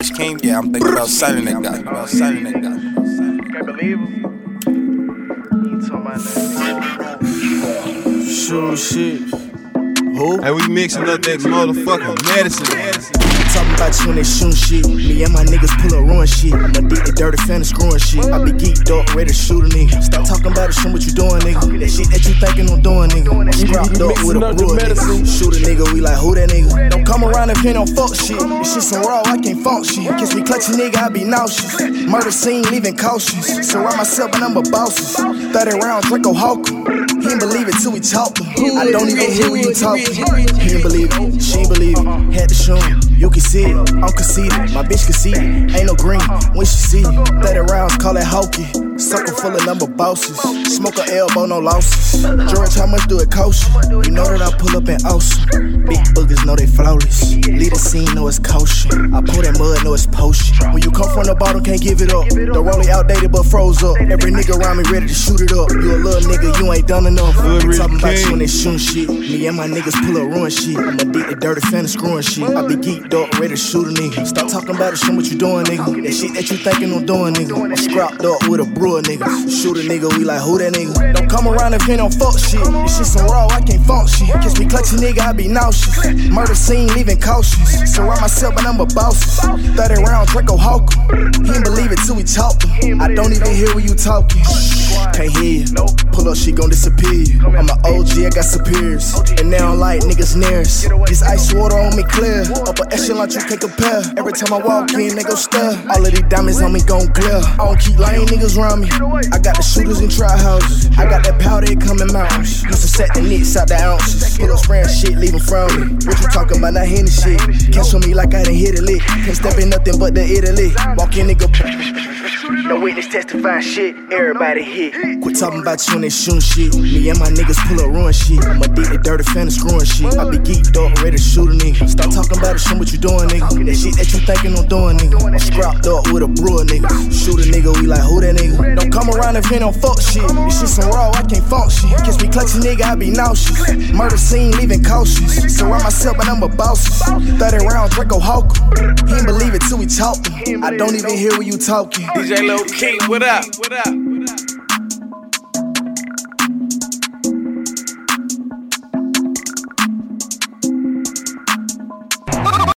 Ice King, yeah, I'm thinking about selling that guy. Can't believe him. You talking about that? Sure shit. Who? And we mixing up that motherfucking medicine. Talking about you when they shootin' shit. Me and my niggas pull up ruin shit. I'm addicted, dirty fan, screwing shit. I be geeked up, ready to shoot a nigga. Stop talking about it, show what you doing, nigga. That shit that you thinking I'm doing, nigga. I'm scrapped up with a brewer, nigga. Shoot a nigga, we like, who that nigga? Don't come around if you don't fuck shit. This shit so raw, I can't function. Kiss me clutching, nigga, I be nauseous. Murder scene, leaving cautious. Surround myself and I'm a bosses. 30 rounds, Draco Hawker. He ain't believe it till we talk to him. I don't even hear when you talking. He ain't believe it, she ain't believe it. Had to show him, you can see it. I'm conceited, my bitch conceited. Ain't no green when she see it. 30 rounds, call it hokey. Sucker full of number bosses. Smoke a elbow, no losses. George, how much do it cost you? You know that I pull up in awesome. Big boogers know they flawless. Lead the scene, know it's caution. I pour that mud, know it's potion. When you come from the bottom, can't give it up. The rollie outdated but froze up. Every nigga around me ready to shoot it up. You a little nigga, you ain't done enough. They talking about you when they shootin' shit. Me and my niggas pull up ruin shit. I'm addicted, dirty fan, screwing shit. I be geeked up, ready to shoot a nigga. Stop talking about it, show what you doing, nigga. That shit that you thinking I'm doing, nigga. I'm scrapped up with a brewer, nigga. Shoot a nigga, we like, who that nigga? Don't come around if you don't fuck shit. This shit so raw, I can't function. Kiss me clutching, nigga, I be nauseous. Murder scene, leaving cautious. Surround myself and I'm a bosses. 30 rounds, Draco Hawker. He ain't believe it till we talk to him. I don't even hear when you talking. Can't hear you. Pull up, she gon' disappear. I'm an OG, I got superiors. And they don't like niggas nearest. This ice water on me clear. Upper echelon, you can't compare. Every time I walk in, they go stare. All of these diamonds on me gon' clear. I don't keep lying niggas around me. I got the shooters in try houses. I got that powder, it come in mountains. Used to set the nits out the ounces. Pull up spraying shit, leave them from me. What you talking about, not hitting shit. Cancel me like I done hit a lick. Can't step in nothing but the Italy. Walk in, nigga. No witness testifying shit, everybody hit. Quit talking about you when they shootin' shit. Me and my niggas pull up ruin shit. I'm addicted, dirty fan, screwing shit. I be geeked up, ready to shoot a nigga. Stop talking about it, show what you doing, nigga. That shit that you thinking I'm doing, nigga. I'm scrapped up with a brewer, nigga. Shoot a nigga, we like, who that nigga? Don't come around if you don't fuck shit. This shit so raw, I can't function. Kiss me clutching, nigga, I be nauseous. Murder scene, leaving cautious. Surround myself and I'm a bosses. 30 rounds, Draco Hawker. He ain't believe it till we talk to him. I don't even hear when you talking. DJ Lil Keith, what up?